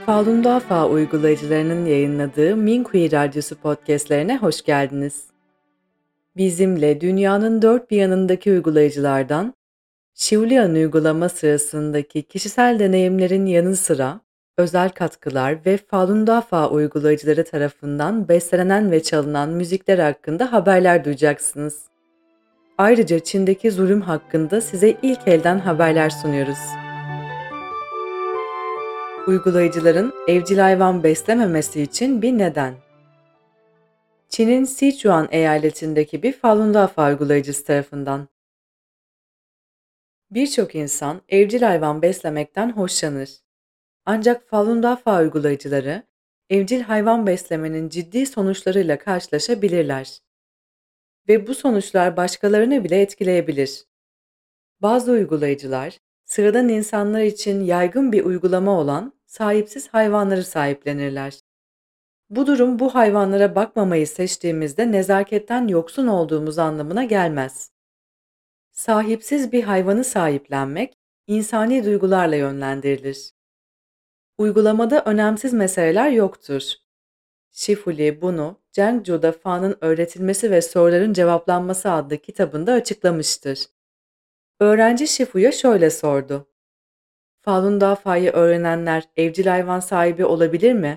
Falun Dafa uygulayıcılarının yayınladığı Minkuyi Radyosu podcastlerine hoş geldiniz. Bizimle dünyanın dört bir yanındaki uygulayıcılardan, Şiulian uygulama sırasındaki kişisel deneyimlerin yanı sıra, özel katkılar ve Falun Dafa uygulayıcıları tarafından bestelenen ve çalınan müzikler hakkında haberler duyacaksınız. Ayrıca Çin'deki zulüm hakkında size ilk elden haberler sunuyoruz. Uygulayıcıların evcil hayvan beslememesi için bir neden. Çin'in Sichuan eyaletindeki bir Falun Dafa uygulayıcısı tarafından. Birçok insan evcil hayvan beslemekten hoşlanır. Ancak Falun Dafa uygulayıcıları, evcil hayvan beslemenin ciddi sonuçlarıyla karşılaşabilirler. Ve bu sonuçlar başkalarını bile etkileyebilir. Bazı uygulayıcılar, sıradan insanlar için yaygın bir uygulama olan sahipsiz hayvanları sahiplenirler. Bu durum bu hayvanlara bakmamayı seçtiğimizde nezaketten yoksun olduğumuz anlamına gelmez. Sahipsiz bir hayvanı sahiplenmek, insani duygularla yönlendirilir. Uygulamada önemsiz meseleler yoktur. Shifuli bunu Zhengzhou'da Fa'nın öğretilmesi ve soruların cevaplanması adlı kitabında açıklamıştır. Öğrenci Shifu'ya şöyle sordu. Falun Dafa'yı öğrenenler evcil hayvan sahibi olabilir mi?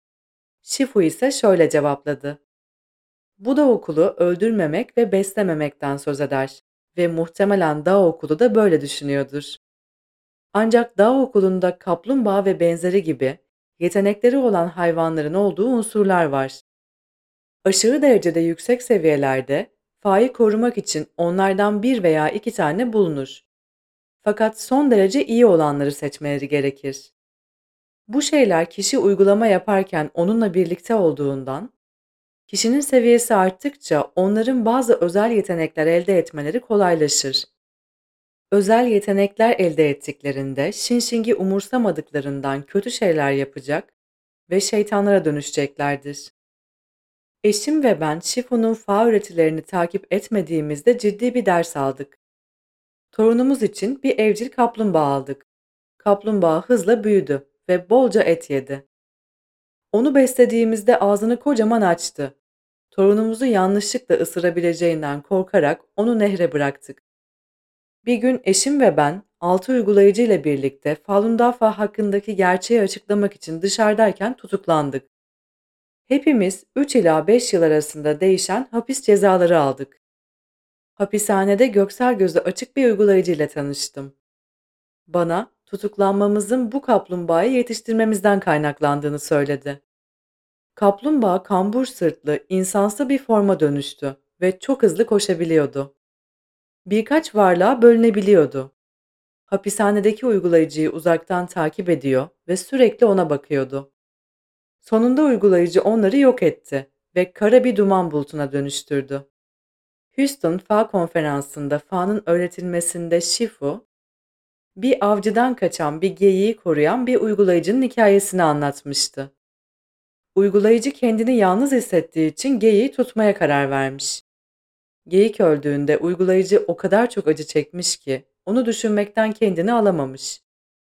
Shifu ise şöyle cevapladı. Buda okulu öldürmemek ve beslememekten söz eder ve muhtemelen Dao okulu da böyle düşünüyordur. Ancak Dao okulunda kaplumbağa ve benzeri gibi yetenekleri olan hayvanların olduğu unsurlar var. Aşırı derecede yüksek seviyelerde Fa'yı korumak için onlardan bir veya iki tane bulunur. Fakat son derece iyi olanları seçmeleri gerekir. Bu şeyler kişi uygulama yaparken onunla birlikte olduğundan, kişinin seviyesi arttıkça onların bazı özel yetenekler elde etmeleri kolaylaşır. Özel yetenekler elde ettiklerinde Shinshing'i umursamadıklarından kötü şeyler yapacak ve şeytanlara dönüşeceklerdir. Eşim ve ben Shifu'nun Fa öğretilerini takip etmediğimizde ciddi bir ders aldık. Torunumuz için bir evcil kaplumbağa aldık. Kaplumbağa hızla büyüdü ve bolca et yedi. Onu beslediğimizde ağzını kocaman açtı. Torunumuzu yanlışlıkla ısırabileceğinden korkarak onu nehre bıraktık. Bir gün eşim ve ben 6 uygulayıcı ile birlikte Falun Dafa hakkındaki gerçeği açıklamak için dışarıdayken tutuklandık. Hepimiz 3 ila 5 yıl arasında değişen hapis cezaları aldık. Hapishanede göksel gözü açık bir uygulayıcı ile tanıştım. Bana tutuklanmamızın bu kaplumbağayı yetiştirmemizden kaynaklandığını söyledi. Kaplumbağa kambur sırtlı, insansı bir forma dönüştü ve çok hızlı koşabiliyordu. Birkaç varlığa bölünebiliyordu. Hapishanedeki uygulayıcıyı uzaktan takip ediyor ve sürekli ona bakıyordu. Sonunda uygulayıcı onları yok etti ve kara bir duman bulutuna dönüştürdü. Houston Fa konferansında Fa'nın öğretilmesinde Shifu, bir avcıdan kaçan bir geyiği koruyan bir uygulayıcının hikayesini anlatmıştı. Uygulayıcı kendini yalnız hissettiği için geyiği tutmaya karar vermiş. Geyik öldüğünde uygulayıcı o kadar çok acı çekmiş ki onu düşünmekten kendini alamamış.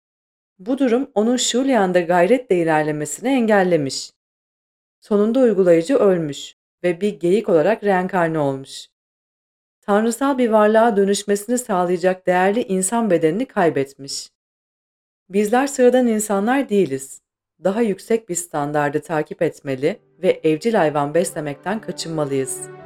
Bu durum onun Şulian'da gayretle ilerlemesini engellemiş. Sonunda uygulayıcı ölmüş ve bir geyik olarak reenkarne olmuş. Tanrısal bir varlığa dönüşmesini sağlayacak değerli insan bedenini kaybetmiş. Bizler sıradan insanlar değiliz. Daha yüksek bir standardı takip etmeli ve evcil hayvan beslemekten kaçınmalıyız.